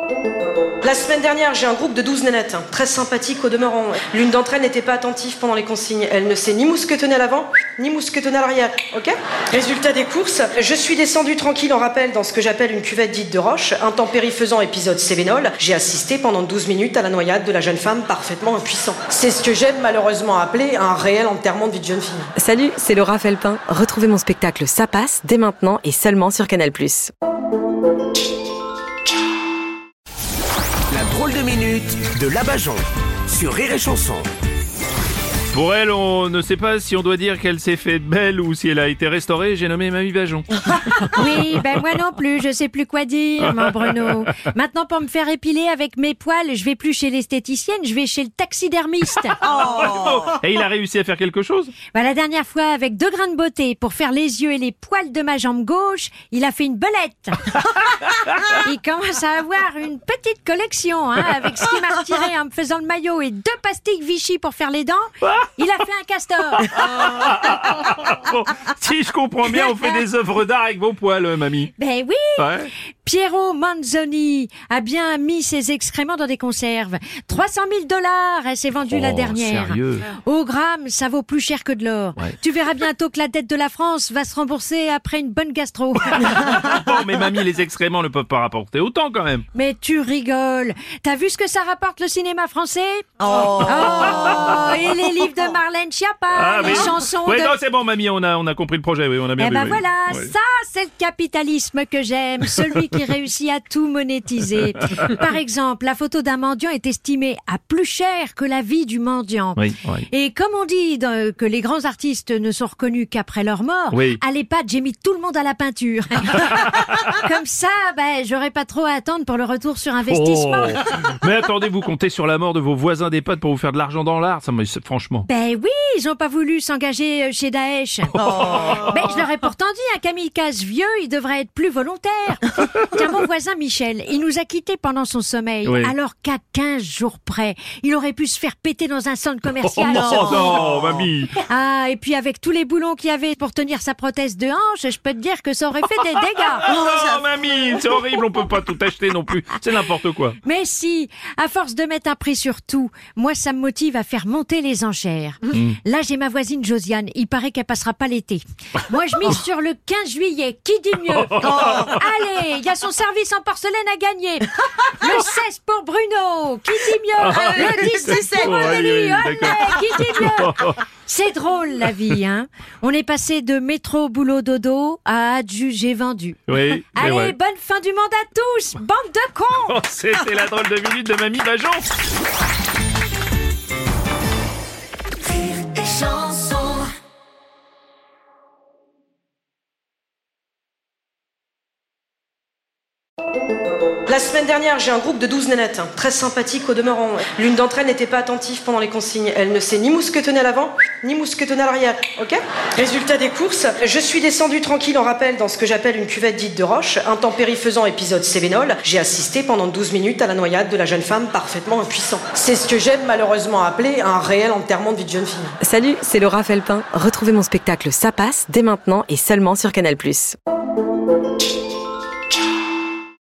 La semaine dernière, j'ai un groupe de 12 nénettes, très sympathiques au demeurant. L'une d'entre elles n'était pas attentive pendant les consignes. Elle ne s'est ni mousquetonnée à l'avant, ni mousquetonnée à l'arrière, ok ? Résultat des courses, je suis descendu tranquille en rappel dans ce que j'appelle une cuvette dite de roche, intempérie faisant épisode Cévenol. J'ai assisté pendant 12 minutes à la noyade de la jeune femme parfaitement impuissante. C'est ce que j'aime malheureusement appeler un réel enterrement de vie de jeune fille. Salut, c'est Laura Felpin. Retrouvez mon spectacle Ça passe dès maintenant et seulement sur Canal+. La drôle de minute de Labajon sur Rire et Chanson. Pour elle, on ne sait pas si on doit dire qu'elle s'est fait belle ou si elle a été restaurée. J'ai nommé Mamie Bajon. Oui, moi non plus, je sais plus quoi dire, mon Bruno. Maintenant, pour me faire épiler avec mes poils, je vais plus chez l'esthéticienne, je vais chez le taxidermiste. Et il a réussi à faire quelque chose? La dernière fois, avec 2 grains de beauté pour faire les yeux et les poils de ma jambe gauche, il a fait une belette. Il commence à avoir une petite collection, avec ce qu'il m'a retiré en me faisant le maillot et 2 pastilles Vichy pour faire les dents. Il a fait un castor. Bon, si je comprends bien, on fait des œuvres d'art avec vos poils, mamie. Ben oui. Ouais. Piero Manzoni a bien mis ses excréments dans des conserves. 300 000 $, elle s'est vendue la dernière. Sérieux? Au gramme, ça vaut plus cher que de l'or. Ouais. Tu verras bientôt que la dette de la France va se rembourser après une bonne gastro. Bon, mais mamie, les excréments ne peuvent pas rapporter autant quand même. Mais tu rigoles. T'as vu ce que ça rapporte le cinéma français? Et les livres de Marlène Schiappa, les chansons Oui, de... non, c'est bon, mamie, on a compris le projet, oui, on a bien vu. Oui. Voilà, Ouais. ça c'est le capitalisme que j'aime, celui qui réussit à tout monétiser. Par exemple, la photo d'un mendiant est estimée à plus cher que la vie du mendiant. Oui. Et comme on dit que les grands artistes ne sont reconnus qu'après leur mort, Oui. à l'EHPAD, j'ai mis tout le monde à la peinture. Comme ça, j'aurais pas trop à attendre pour le retour sur investissement. Mais attendez, vous comptez sur la mort de vos voisins d'EHPAD pour vous faire de l'argent dans l'art, ça, mais franchement. Oui, ils ont pas voulu s'engager chez Daesh. Je leur ai pourtant dit, un kamikaze vieux, il devrait être plus volontaire. Tiens, mon voisin Michel, il nous a quittés pendant son sommeil, alors qu'à 15 jours près, il aurait pu se faire péter dans un centre commercial. Non, mamie. Et puis avec tous les boulons qu'il y avait pour tenir sa prothèse de hanche, je peux te dire que ça aurait fait des dégâts. Non, mamie, c'est horrible, on peut pas tout acheter non plus, c'est n'importe quoi. Mais si, à force de mettre un prix sur tout, moi ça me motive à faire monter les enchères. Là j'ai ma voisine Josiane, il paraît qu'elle passera pas l'été. Moi je mise sur le 15 juillet, qui dit mieux? Allez, il y a son service en porcelaine à gagner. Le 16 pour Bruno, qui dit mieux? Le 17 pour Aurélie, qui dit mieux? C'est drôle la vie, On est passé de métro boulot dodo à adjugé vendu. Oui. Allez, bonne fin du monde à tous, bande de cons. C'était la drôle de minute de Mamie Bajon. La semaine dernière, j'ai un groupe de 12 nénettes, très sympathiques au demeurant. L'une d'entre elles n'était pas attentive pendant les consignes. Elle ne s'est ni mousquetonnée à l'avant, ni mousquetonnée à l'arrière, ok ? Résultat des courses, je suis descendu tranquille en rappel dans ce que j'appelle une cuvette dite de roche, intempérie faisant épisode Cévenol. J'ai assisté pendant 12 minutes à la noyade de la jeune femme parfaitement impuissante. C'est ce que j'aime malheureusement appeler un réel enterrement de vie de jeune fille. Salut, c'est Laura Felpin. Retrouvez mon spectacle Ça passe dès maintenant et seulement sur Canal+.